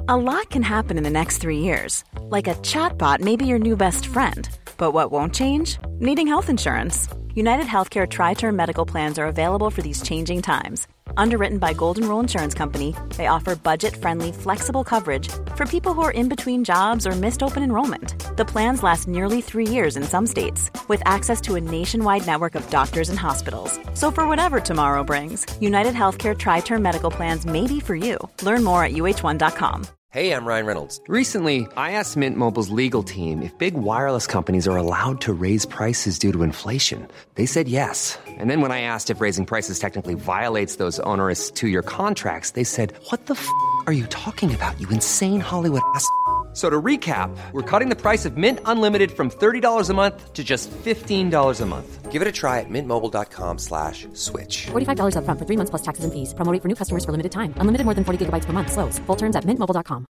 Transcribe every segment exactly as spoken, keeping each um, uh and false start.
A lot can happen in the next three years. Like a chatbot may be your new best friend. But what won't change? Needing health insurance. United Healthcare Tri-Term Medical Plans are available for these changing times. Underwritten by Golden Rule Insurance Company, they offer budget-friendly, flexible coverage for people who are in between jobs or missed open enrollment. The plans last nearly three years in some states, with access to a nationwide network of doctors and hospitals. So for whatever tomorrow brings, United Healthcare Tri-Term Medical Plans may be for you. Learn more at U H one dot com. Hey, I'm Ryan Reynolds. Recently, I asked Mint Mobile's legal team if big wireless companies are allowed to raise prices due to inflation. They said yes. And then when I asked if raising prices technically violates those onerous two-year contracts, they said, what the f*** are you talking about, you insane Hollywood ass f- So to recap, we're cutting the price of Mint Unlimited from thirty dollars a month to just fifteen dollars a month. Give it a try at mintmobile.com slash switch. forty-five dollars up front for three months plus taxes and fees. Promo rate for new customers for limited time. Unlimited more than forty gigabytes per month. Slows full terms at mint mobile dot com.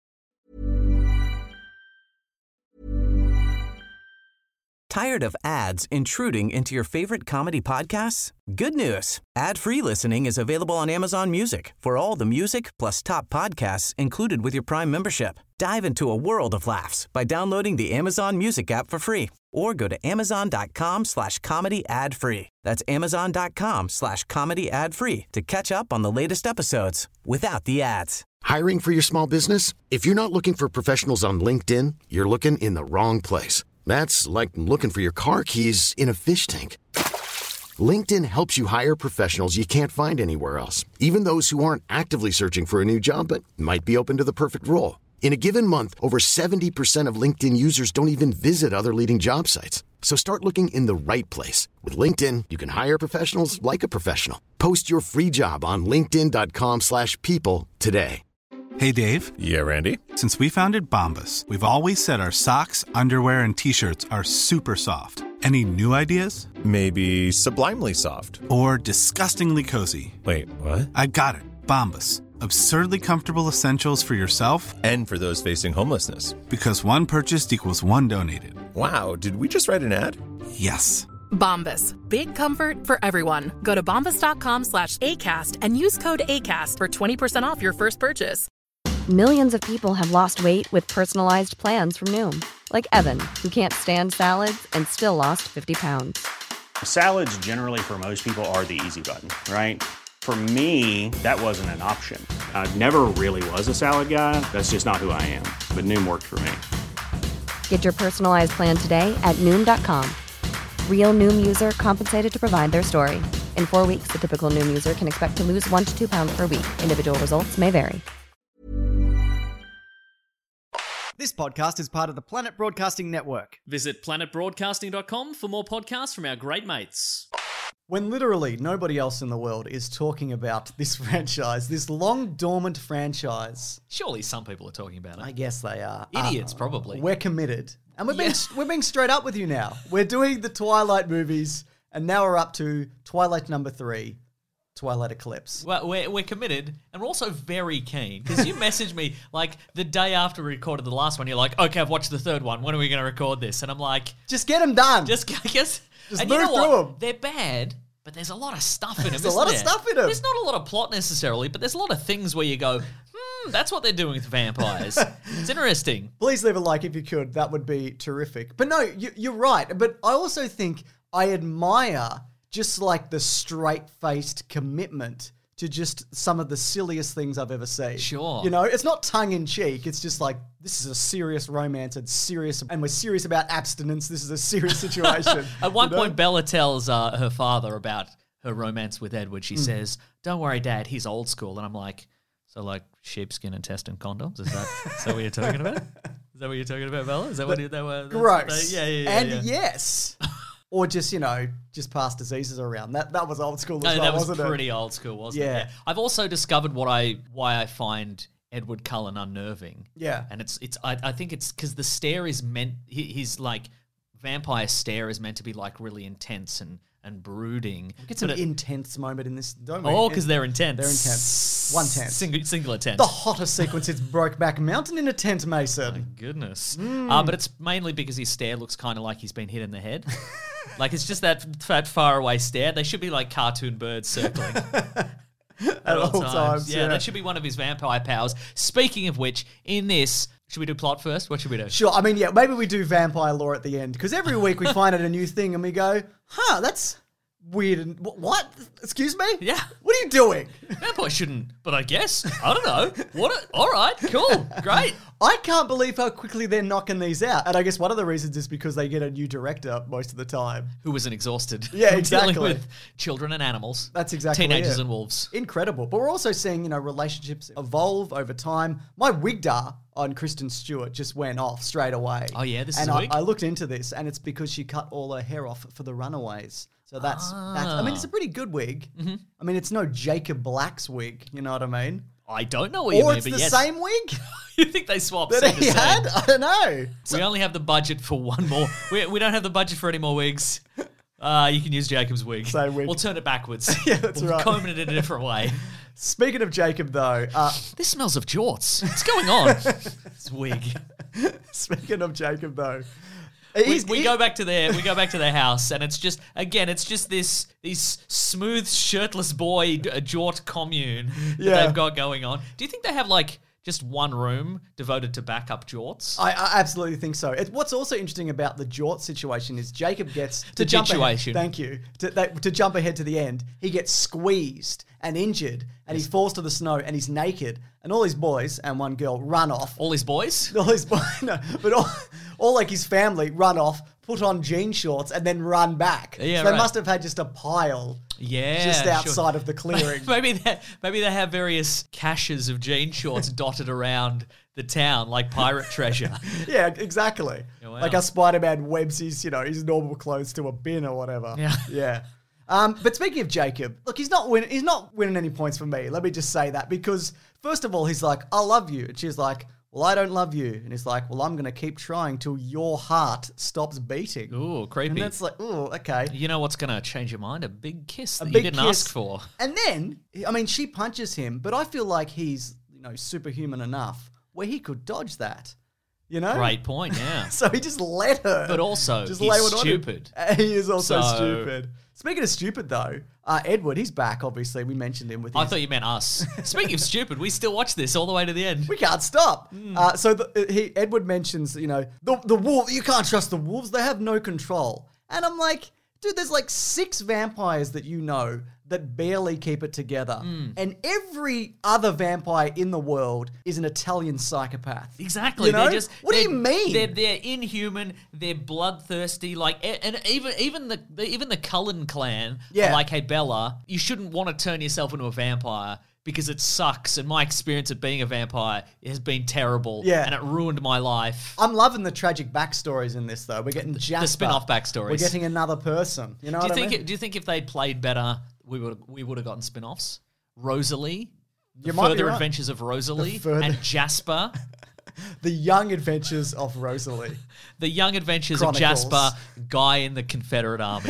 Tired of ads intruding into your favorite comedy podcasts? Good news. Ad-free listening is available on Amazon Music for all the music plus top podcasts included with your Prime membership. Dive into a world of laughs by downloading the Amazon Music app for free or go to amazon.com slash comedy ad free. That's amazon.com slash comedy ad free to catch up on the latest episodes without the ads. Hiring for your small business? If you're not looking for professionals on LinkedIn, you're looking in the wrong place. That's like looking for your car keys in a fish tank. LinkedIn helps you hire professionals you can't find anywhere else, even those who aren't actively searching for a new job but might be open to the perfect role. In a given month, over seventy percent of LinkedIn users don't even visit other leading job sites. So start looking in the right place. With LinkedIn, you can hire professionals like a professional. Post your free job on linkedin.com slash people today. Hey, Dave. Yeah, Randy. Since we founded Bombas, we've always said our socks, underwear, and T-shirts are super soft. Any new ideas? Maybe sublimely soft. Or disgustingly cozy. Wait, what? I got it. Bombas. Absurdly comfortable essentials for yourself and for those facing homelessness. Because one purchased equals one donated. Wow, did we just write an ad? Yes. Bombas. Big comfort for everyone. Go to bombas.com slash ACAST and use code ACAST for twenty percent off your first purchase. Millions of people have lost weight with personalized plans from Noom. Like Evan, who can't stand salads and still lost fifty pounds. Salads generally for most people are the easy button, right? For me, that wasn't an option. I never really was a salad guy. That's just not who I am. But Noom worked for me. Get your personalized plan today at Noom dot com. Real Noom user compensated to provide their story. In four weeks, the typical Noom user can expect to lose one to two pounds per week. Individual results may vary. This podcast is part of the Planet Broadcasting Network. Visit planet broadcasting dot com for more podcasts from our great mates. When literally nobody else in the world is talking about this franchise, this long dormant franchise. Surely some people are talking about it. I guess they are. Idiots, uh, probably. We're committed. And we're, Yeah. being, we're being straight up with you now. We're doing the Twilight movies, and now we're up to Twilight number three, Twilight Eclipse. Well, we're, we're committed, and we're also very keen, because you messaged me, like, the day after we recorded the last one, you're like, okay, I've watched the third one, when are we going to record this? And I'm like... Just get them done. Just, I guess... Just and move you know through what? them. They're bad, but there's a lot of stuff in them, There's a isn't lot of there? stuff in them. There's not a lot of plot necessarily, but there's a lot of things where you go, hmm, that's what they're doing with vampires. It's interesting. Please leave a like if you could. That would be terrific. But no, you, you're right. But I also think I admire just like the straight-faced commitment to just some of the silliest things I've ever seen. Sure. You know, it's not tongue-in-cheek. It's just like, this is a serious romance and serious, and we're serious about abstinence. This is a serious situation. At one you know? point, Bella tells uh, her father about her romance with Edward. She mm. says, don't worry, Dad, he's old school. And I'm like, so like sheepskin and test and condoms? Is that, is that what you're talking about? Is that what you're talking about, Bella? Is that what you, that were? Gross. That, yeah, yeah, yeah. And yeah. yes. Or just, you know, just pass diseases around. That that was old school as no, well, that was wasn't it? pretty old school, wasn't Yeah. it? Yeah. I've also discovered what I why I find Edward Cullen unnerving. Yeah. And it's it's I, I think it's because the stare is meant his like vampire stare is meant to be like really intense and and brooding. Get some But it- intense moment in this, don't we? Oh, because they're intense. They're intense. One tense. Single, singular tense. The hottest sequence is Brokeback Mountain in a tent, Mason. My goodness. Mm. Uh, but it's mainly because his stare looks kind of like he's been hit in the head. Like, it's just that that far away stare. They should be like cartoon birds circling. at all times. Yeah, yeah. that should be one of his vampire powers. Speaking of which, in this, should we do plot first? What should we do? Sure. I mean, yeah, maybe we do vampire lore at the end because every week we find out a new thing and we go, huh, that's weird. And wh- what? Excuse me? Yeah. What are you doing? Vampire shouldn't, but I guess. I don't know. What? A, all right, cool, great. I can't believe how quickly they're knocking these out. And I guess one of the reasons is because they get a new director most of the time. Who wasn't exhausted. Yeah, from exactly. Dealing with children and animals. That's exactly Teenagers it. and wolves. Incredible. But we're also seeing, you know, relationships evolve over time. My wigdar on Kristen Stewart just went off straight away. Oh, yeah? This and is a I, wig? I looked into this, and it's because she cut all her hair off for the Runaways. So that's, Ah. that's I mean, it's a pretty good wig. Mm-hmm. I mean, it's no Jacob Black's wig, you know what I mean? I don't know what you Or mean, it's but the yes. same wig You think they swapped that scene to he scene. had? I don't know. We only have the budget for one more. we, we don't have the budget for any more wigs. Uh, you can use Jacob's wig. Same wig. We'll turn it backwards. Yeah, that's we'll right. comb it in a different way. Speaking of Jacob, though, uh, This smells of jorts. What's going on? This wig. speaking of Jacob, though, We, he's- we he- go back to their we go back to their house, and it's just again, it's just this this smooth shirtless boy d- jort commune that Yeah. they've got going on. Do you think they have like just one room devoted to backup jorts? I, I absolutely think so. It, what's also interesting about the Jort situation is Jacob gets to The jump situation. ahead, thank you to, that, to jump ahead to the end. He gets squeezed and injured, and he falls to the snow, and he's naked, and all his boys and one girl run off. All his boys? All his boys, no, but all, all like his family run off, put on jean shorts, and then run back. Yeah, so they right. must have had just a pile. Yeah, just sure. outside of the clearing. Maybe they maybe they have various caches of jean shorts dotted around the town like pirate treasure. Yeah, exactly. Yeah, wow. Like how Spider-Man webs his, you know, his normal clothes to a bin or whatever. Yeah. Yeah. Um, but speaking of Jacob, look, he's not winning. He's not winning any points for me. Let me just say that because first of all, he's like, "I love you," and she's like, "Well, I don't love you," and he's like, "Well, I'm going to keep trying till your heart stops beating." Ooh, creepy. And that's like, "Ooh, okay." You know what's going to change your mind? A big kiss A that big you didn't kiss. ask for. And then, I mean, she punches him, but I feel like he's, you know, superhuman enough where he could dodge that. You know? Great point, yeah. So he just let her. But also, just he's lay one on him. stupid. He is also So- stupid. Speaking of stupid, though, uh, Edward, he's back, obviously. We mentioned him with his... I thought you meant us. Speaking of stupid, we still watch this all the way to the end. We can't stop. Hmm. Uh, so the, he, Edward mentions, you know, the, the wolf, you can't trust the wolves. They have no control. And I'm like, dude, there's like six vampires that you know that barely keep it together. Hmm. And every other vampire in the world is an Italian psychopath. Exactly. You know? They're just. What do they're- you mean? They're they're inhuman. They're bloodthirsty. Like, a- and even even the, the even the Cullen clan. Yeah. Are like, hey Bella, you shouldn't want to turn yourself into a vampire because it sucks. And my experience of being a vampire has been terrible. Yeah. And it ruined my life. I'm loving the tragic backstories in this, though. We're getting Jasper. spin-off backstories. We're getting another person. You know do you what think? I mean? It, do you think if they'd played better, we would we would have gotten spin-offs? Rosalie. The You might be Further right. Adventures of Rosalie The further- and Jasper. The Young Adventures of Rosalie. The Young Adventures Chronicles. of Jasper, guy in the Confederate Army.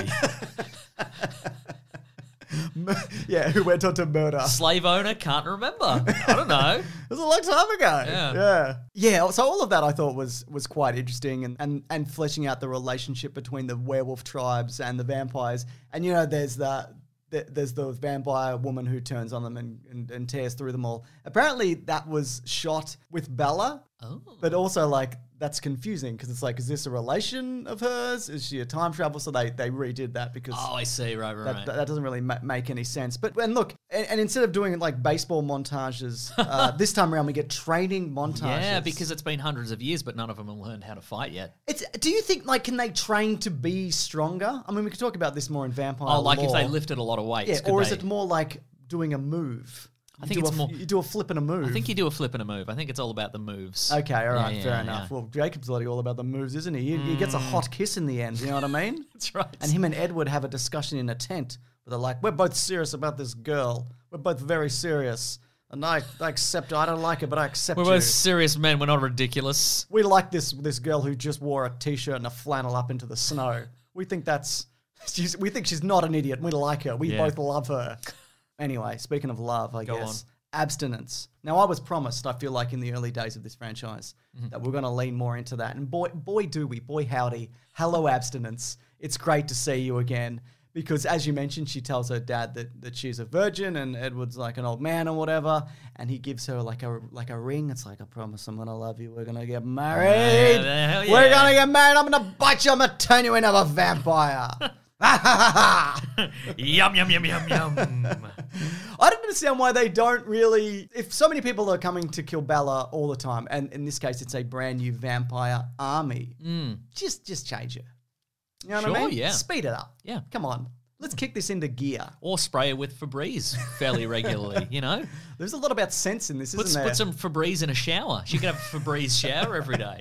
Yeah, who went on to murder. Slave owner, can't remember. I don't know. It was a long time ago. Yeah. Yeah. Yeah. So all of that I thought was was quite interesting and, and, and fleshing out the relationship between the werewolf tribes and the vampires. And, you know, there's the, the there's the vampire woman who turns on them and, and, and tears through them all. Apparently that was shot with Bella. Oh. But also, like, that's confusing because it's like, is this a relation of hers? Is she a time travel? So they, they redid that because... Oh, I see. Right, right, That, right. that, that doesn't really ma- make any sense. But and look, and, and instead of doing like baseball montages, uh, this time around we get training montages. Yeah, because it's been hundreds of years, but none of them have learned how to fight yet. it's. Do you think like can they train to be stronger? I mean, we could talk about this more in vampire. Oh, like if lore. they lifted a lot of weights. yeah, could or is they- it more like doing a move? I You think do it's a, more- You do a flip and a move. I think you do a flip and a move. I think it's all about the moves. Okay, all Yeah, right, yeah, fair yeah. enough. Well, Jacob's bloody all about the moves, isn't he? He, he gets a hot kiss in the end. You know what I mean? That's right. And him and Edward have a discussion in a tent where they're like, we're both serious about this girl. We're both very serious. And I, I accept her. I don't like her, but I accept We're you. both serious men. We're not ridiculous. We like this this girl who just wore a t-shirt and a flannel up into the snow. We think that's... She's, we think she's not an idiot. We like her. We Yeah. both love her. Anyway, speaking of love, I Go guess. Abstinence. Now, I was promised, I feel like in the early days of this franchise, Mm-hmm. that we're going to lean more into that. And boy, boy, do we. Boy, howdy. Hello, abstinence. It's great to see you again. because as you mentioned, she tells her dad that, that she's a virgin and Edward's like an old man or whatever, and he gives her like a like a ring. It's like, I promise I'm gonna love you. We're gonna get married. Yeah, hell yeah. We're gonna get married. I'm gonna bite you. I'm gonna turn you into a vampire. Yum, yum, yum, yum, yum. I don't understand why they don't really... If so many people are coming to kill Bella all the time, and in this case it's a brand new vampire army, Mm. just just change it. You know Sure, what I mean? yeah. Speed it up. Yeah. Come on. Let's kick this into gear. Or spray her with Febreze fairly regularly, you know? There's a lot about sense in this, Put, isn't there? put some Febreze in a shower. She could have a Febreze shower every day.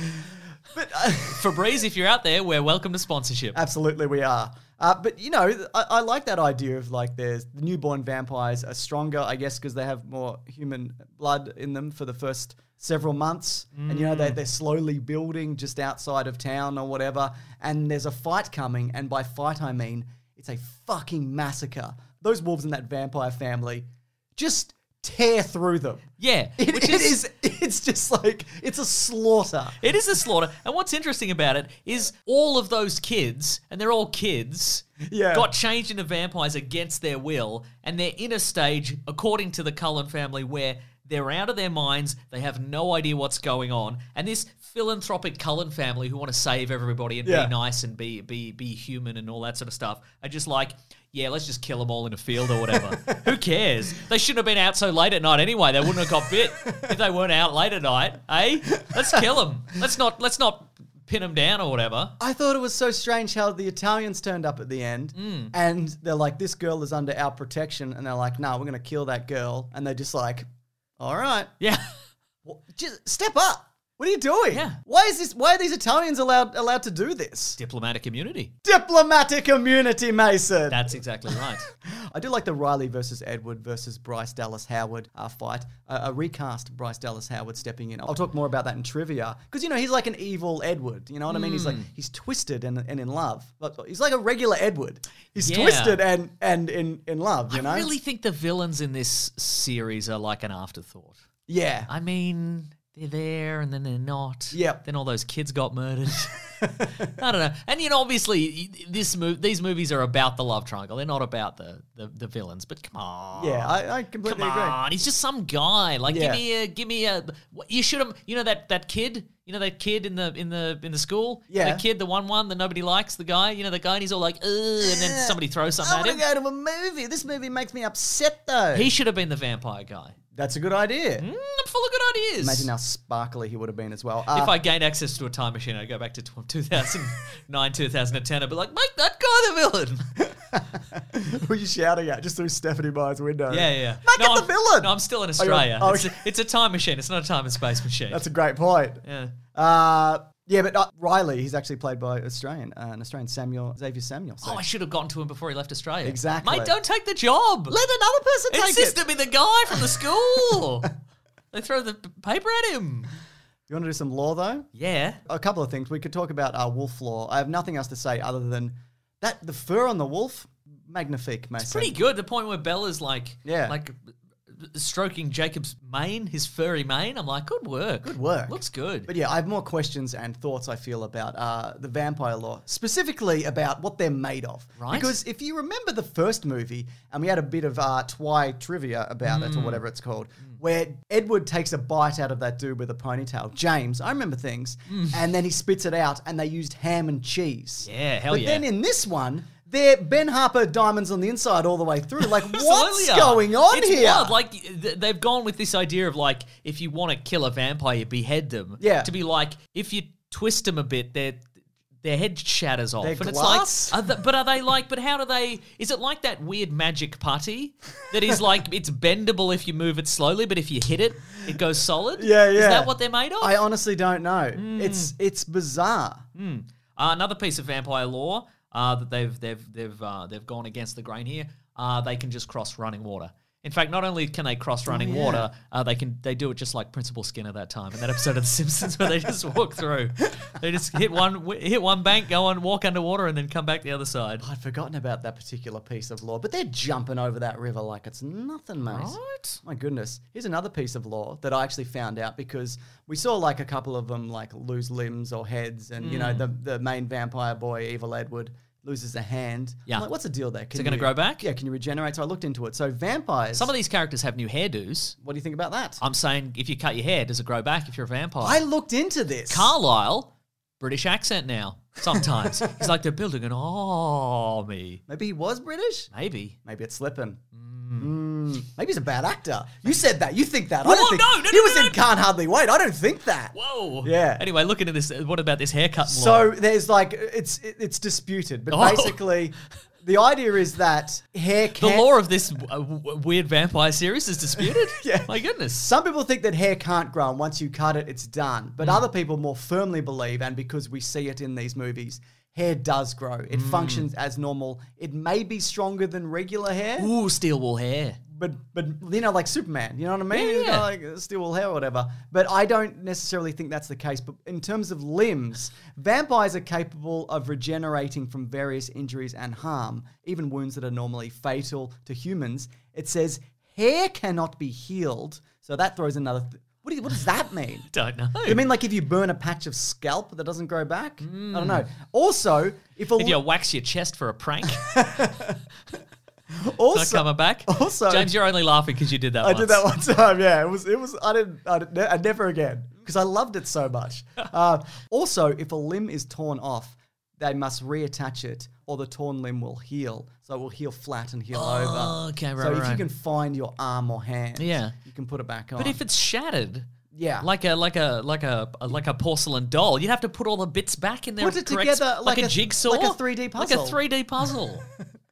But, uh, Febreze, if you're out there, we're welcome to sponsorship. Absolutely, we are. Uh, but, you know, I, I like that idea of, like, there's the newborn vampires are stronger, I guess, because they have more human blood in them for the first several months. Mm. And, you know, they, they're slowly building just outside of town or whatever. And there's a fight coming. And by fight, I mean, it's a fucking massacre. Those wolves in that vampire family just tear through them. Yeah. It, which it is, it's just like, it's a slaughter. It is a slaughter. And what's interesting about it is all of those kids, and they're all kids, Yeah. got changed into vampires against their will, and they're in a stage, according to the Cullen family, where they're out of their minds, they have no idea what's going on, and this philanthropic Cullen family who want to save everybody and Yeah. be nice and be be be human and all that sort of stuff are just like, yeah, let's just kill them all in a field or whatever. Who cares? They shouldn't have been out so late at night anyway. They wouldn't have got bit if they weren't out late at night, eh? Let's kill them. Let's not let's not pin them down or whatever. I thought it was so strange how the Italians turned up at the end and they're like, this girl is under our protection. And they're like, no, we're going to kill that girl. And they're just like, all right. Yeah. Well, just step up. What are you doing? Yeah. Why is this? Why are these Italians allowed allowed to do this? Diplomatic immunity. Diplomatic immunity, Mason. That's exactly right. I do like the Riley versus Edward versus Bryce Dallas Howard uh, fight. Uh, a recast Bryce Dallas Howard stepping in. I'll talk more about that in trivia because you know he's like an evil Edward. You know what I mean? He's like he's twisted and, and in love. But he's like a regular Edward. He's Yeah. twisted and and in in love. You I know? really think the villains in this series are like an afterthought. Yeah. I mean, they're there and then they're not. Yep. Then all those kids got murdered. I don't know. And, you know, obviously, this mov- these movies are about the love triangle. They're not about the, the, the villains. But come on. Yeah, I, I completely Come agree. on. He's just some guy. Like, Yeah. give me a, give me a, you should have, you know, that, that kid, you know, that kid in the, in the, in the school? Yeah. The kid, the one one that nobody likes, the guy, you know, the guy, and he's all like, ugh, and then somebody throws something I at want him. to go to a movie. This movie makes me upset though. He should have been the vampire guy. That's a good idea. Mm, I'm full of good ideas. Imagine how sparkly he would have been as well. If Uh, I gained access to a time machine, I'd go back to two thousand nine, two thousand ten. I'd be like, make that guy the villain. who are you shouting at? Just through Stephanie Meyer's window. Yeah, yeah. Make no, it the I'm, villain. No, I'm still in Oh, Australia. you're- oh, it's, a, it's a time machine. It's not a time and space machine. That's a great point. yeah. Uh, yeah, but uh, Riley, he's actually played by Australian, uh, an Australian Samuel Xavier Samuel. So Oh, I should have gotten to him before he left Australia. Exactly. Mate, don't take the job. let another person take Insist it. to be the guy from the school. They throw the p- paper at him. You want to do some law though? Yeah. A couple of things. We could talk about uh, wolf law. I have nothing else to say other than that the fur on the wolf, magnifique, Mason. It's pretty good. The point where Bella's like, Yeah. like stroking Jacob's mane, his furry mane. I'm like, good work. Good work. Looks good. But yeah, I have more questions and thoughts I feel about uh, the vampire law, specifically about what they're made of. Right. Because if you remember the first movie, and we had a bit of uh, Twi trivia about it, Mm. or whatever it's called, where Edward takes a bite out of that dude with a ponytail, James, I remember things, and then he spits it out, and they used ham and cheese. Mm. Yeah, hell but yeah. then in this one, they're Ben Harper diamonds on the inside all the way through. Like, what's Absolutely are. going on it's here? Wild. Like th- they've gone with this idea of like if you want to kill a vampire, you behead them. Yeah. To be like if you twist them a bit, their their head shatters off, They're and glass? it's like, are the, but are they like? But how do they? Is it like that weird magic putty that is like it's bendable if you move it slowly, but if you hit it, it goes solid? Yeah, yeah. Is that what they're made of? I honestly don't know. Hmm. It's it's bizarre. Uh, another piece of vampire law uh, that they've they've they've uh, they've gone against the grain here. Uh, they can just cross running water. In fact, not only can they cross running Oh, yeah. water, uh, they can they do it just like Principal Skinner that time in that episode of The Simpsons where they just walk through. They just hit one hit one bank, go on, walk underwater, and then come back the other side. I'd forgotten about that particular piece of law, but they're jumping over that river like it's nothing, mate. Right? My goodness. Here's another piece of law that I actually found out because we saw like a couple of them like lose limbs or heads, and you know the the main vampire boy, Evil Edward, loses a hand. Yeah. I'm like, what's the deal there? Is it Can going to you- grow back? Yeah, can you regenerate? So I looked into it. So vampires. Some of these characters have new hairdos. What do you think about that? I'm saying if you cut your hair, does it grow back if you're a vampire? I looked into this. Carlisle, British accent now. Sometimes. He's like, they're building an army. Maybe he was British? Maybe. Maybe it's slipping. Mm. Maybe he's a bad actor. You said that. You think that. I Whoa, don't think no, no, He no, was no, in no. Can't Hardly Wait. I don't think that. Whoa. Yeah. Anyway, look into this. What about this haircut? So there's like, it's it's disputed. But Oh. basically, the idea is that hair The can lore of this uh, w- weird vampire series is disputed? Yeah. My goodness. Some people think that hair can't grow, and once you cut it, it's done. But Mm. other people more firmly believe, and because we see it in these movies, hair does grow. It Mm. functions as normal. It may be stronger than regular hair, Ooh, steel wool hair. but but you know, like Superman. You know what I mean? Yeah, He's got, yeah. like steel wool hair or whatever. But I don't necessarily think that's the case. But in terms of limbs, vampires are capable of regenerating from various injuries and harm, even wounds that are normally fatal to humans. It says hair cannot be healed, so that throws another. Th- what, do you, what does that mean? Don't know. I mean, like if you burn a patch of scalp that doesn't grow back? I don't know. Also, if a If you wax your chest for a prank, it's also, not coming back. also- James, you're only laughing because you did that I once. did that one time. Yeah, it was. It was. I didn't. I, didn't, I never again because I loved it so much. Uh, also, if a limb is torn off, they must reattach it, or the torn limb will heal. So it will heal flat and heal Oh, over. okay, right, So if right. you can find your arm or hand, Yeah. you can put it back on. But if it's shattered, Yeah. like a like a like a like a porcelain doll, you'd have to put all the bits back in there. Put it correct- together like a, a- jigsaw, like a three D like puzzle. a three D puzzle.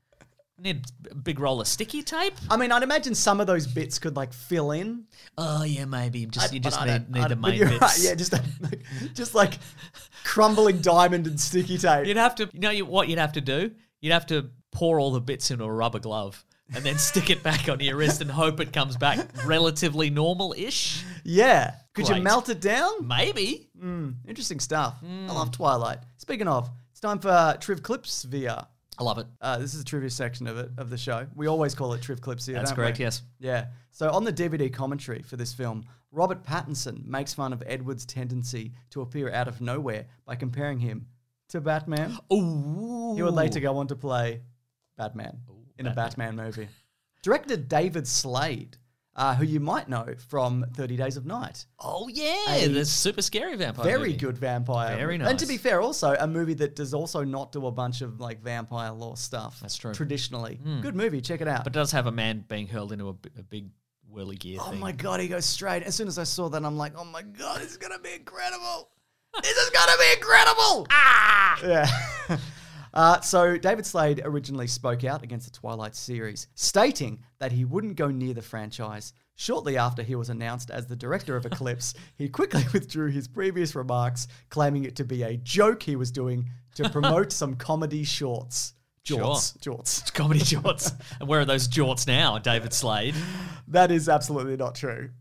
Need a big roll of sticky tape. I mean, I'd imagine some of those bits could like fill in. Oh yeah, maybe just I- you but just I need, don't- need I the don't- but main you're bits. right, yeah, just like, just like crumbling diamond and sticky tape. You'd have to, you know, you, what you'd have to do? You'd have to pour all the bits into a rubber glove and then stick it back on your wrist and hope it comes back relatively normal-ish. Yeah. Could you Great. melt it down? Maybe. Interesting stuff. I love Twilight. Speaking of, it's time for uh, Triv Clips via. I love it. Uh, this is the trivia section of it of the show. We always call it Triv Clips here. That's don't correct, we? yes. Yeah. So on the D V D commentary for this film, Robert Pattinson makes fun of Edward's tendency to appear out of nowhere by comparing him to Batman. Ooh. He would later go on to play Batman in a Batman movie. Director David Slade, uh, who you might know from thirty Days of Night. Oh yeah, A the super scary vampire. Very movie. good vampire. Very And to nice. be fair, also a movie that does also not do a bunch of like vampire lore stuff. That's true. Traditionally. Good movie. Check it out. But it does have a man being hurled into a, bi- a big whirly gear oh thing. my God, he goes straight. As soon as I saw that, I'm like, oh my God, this is going to be incredible. This is going to be incredible. Ah! Yeah. Uh, so David Slade originally spoke out against the Twilight series, stating that he wouldn't go near the franchise. Shortly after he was announced as the director of Eclipse, he quickly withdrew his previous remarks, claiming it to be a joke he was doing to promote some comedy shorts. Jorts. Jorts. Comedy jorts. And where are those jorts now, David Slade? That is absolutely not true.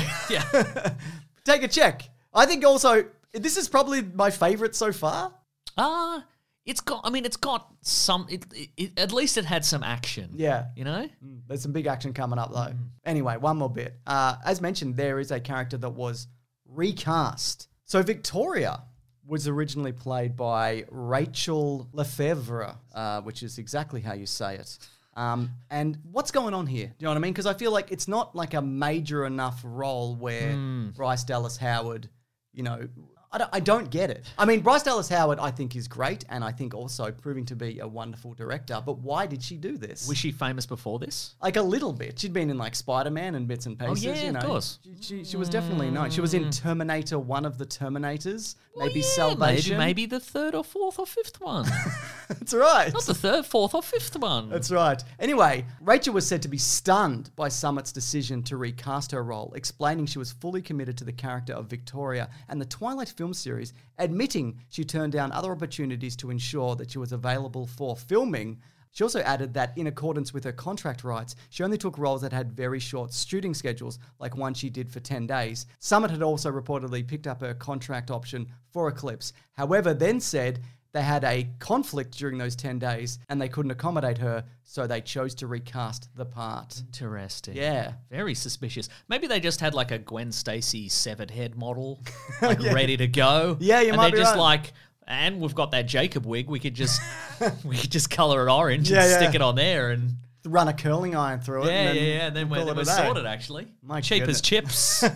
Yeah. Take a check. I think also, this is probably my favorite so far. Ah, uh, it's got, I mean, it's got some, it, it, it, at least it had some action. Yeah. You know? There's some big action coming up, though. Anyway, one more bit. Uh, as mentioned, there is a character that was recast. So Victoria was originally played by Rachel Lefevre, uh, which is exactly how you say it. Um, and what's going on here? Do you know what I mean? Because I feel like it's not like a major enough role where Bryce Dallas Howard, you know... I don't, I don't get it. I mean, Bryce Dallas Howard, I think, is great, and I think also proving to be a wonderful director. But why did she do this? Was she famous before this? Like a little bit. She'd been in like Spider-Man and bits and pieces. Oh, yeah, you know. of course. She, she, she was definitely known. She was in Terminator, one of the Terminators. Maybe yeah, Salvation. Maybe, maybe the third or fourth or fifth one. That's right. Not the third, fourth or fifth one. That's right. Anyway, Rachel was said to be stunned by Summit's decision to recast her role, explaining she was fully committed to the character of Victoria and the Twilight film series, admitting she turned down other opportunities to ensure that she was available for filming. She also added that in accordance with her contract rights, she only took roles that had very short shooting schedules, like one she did for ten days. Summit had also reportedly picked up her contract option for Eclipse, however, then said they had a conflict during those ten days and they couldn't accommodate her, so they chose to recast the part. Interesting. Yeah. Very suspicious. Maybe they just had like a Gwen Stacy severed head model, like ready to go. Yeah, you and might they're be just right. like, And we've got that Jacob wig. We could just we could just colour it orange Yeah, and yeah. stick it on there, and Run a curling iron through it. yeah, and yeah, then yeah. And then call we're, it we're a day. sorted. Actually, My cheap goodness. as chips.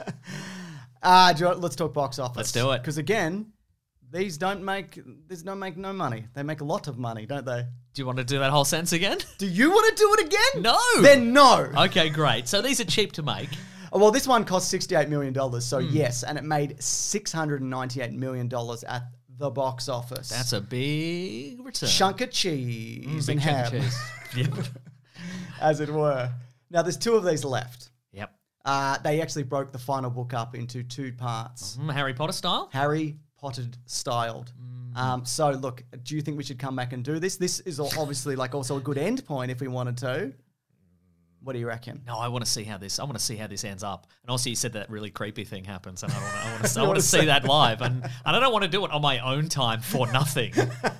Uh, do you want- let's talk box office. Let's do it. Because again, these don't make these don't make no money. They make a lot of money, don't they? Do you want to do that whole sentence again? Do you want to do it again? No. Then no. Okay, great. So these are cheap to make. Oh, well, this one cost sixty-eight million dollars, so Hmm. yes, and it made six hundred ninety-eight million dollars at the box office. That's a big return. chunk of cheese Mm, and big chunk of ham, cheese. Yep. as it were. Now, there's two of these left. Yep. Uh, they actually broke the final book up into two parts. Mm, Harry Potter style. Harry Pottered styled. Mm. Um, so look, do you think we should come back and do this? This is obviously like also a good end point if we wanted to. What do you reckon? No, I want to see how this. I want to see how this ends up. And also, you said that really creepy thing happens, and I want to. I want to. I You want wanna to see see- that live, and, and I don't want to do it on my own time for nothing.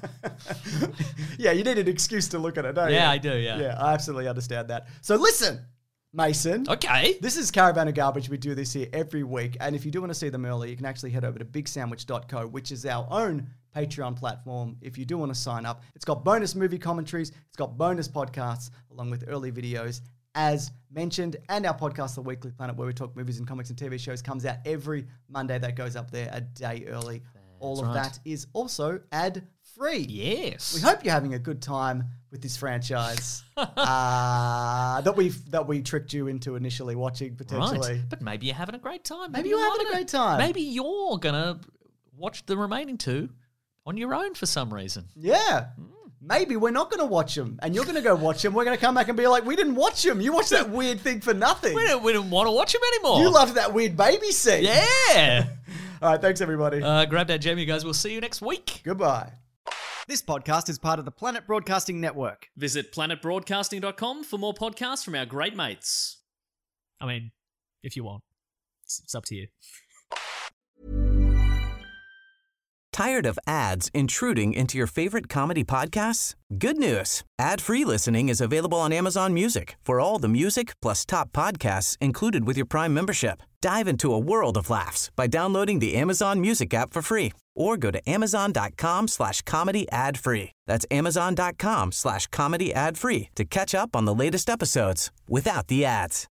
Yeah, you need an excuse to look at it, don't you? Yeah, I do, yeah. Yeah, I absolutely understand that. So listen, Mason. Okay. This is Caravan of Garbage. We do this here every week. And if you do want to see them early, you can actually head over to big sandwich dot co, which is our own Patreon platform. If you do want to sign up, it's got bonus movie commentaries, it's got bonus podcasts, along with early videos, as mentioned. And our podcast, The Weekly Planet, where we talk movies and comics and T V shows, comes out every Monday. That goes up there a day early. All of right. that is also ad-free. Yes. We hope you're having a good time with this franchise uh, that we that we tricked you into initially watching potentially. Right. But maybe you're having a great time. Maybe you're having a loving great it. time. Maybe you're gonna watch the remaining two on your own for some reason. Yeah. Maybe we're not going to watch them, and you're going to go watch them. We're going to come back and be like, "We didn't watch them. You watched that weird thing for nothing. We don't, we don't want to watch them anymore. You loved that weird baby scene." Yeah. All right. Thanks, everybody. uh, grab that gem, you guys. We'll see you next week. Goodbye. This podcast is part of the Planet Broadcasting Network. Visit planet broadcasting dot com for more podcasts from our great mates. I mean, if you want. It's, it's up to you. Tired of ads intruding into your favorite comedy podcasts? Good news. Ad-free listening is available on Amazon Music for all the music plus top podcasts included with your Prime membership. Dive into a world of laughs by downloading the Amazon Music app for free or go to amazon.com slash comedy ad free. That's amazon.com slash comedy ad free to catch up on the latest episodes without the ads.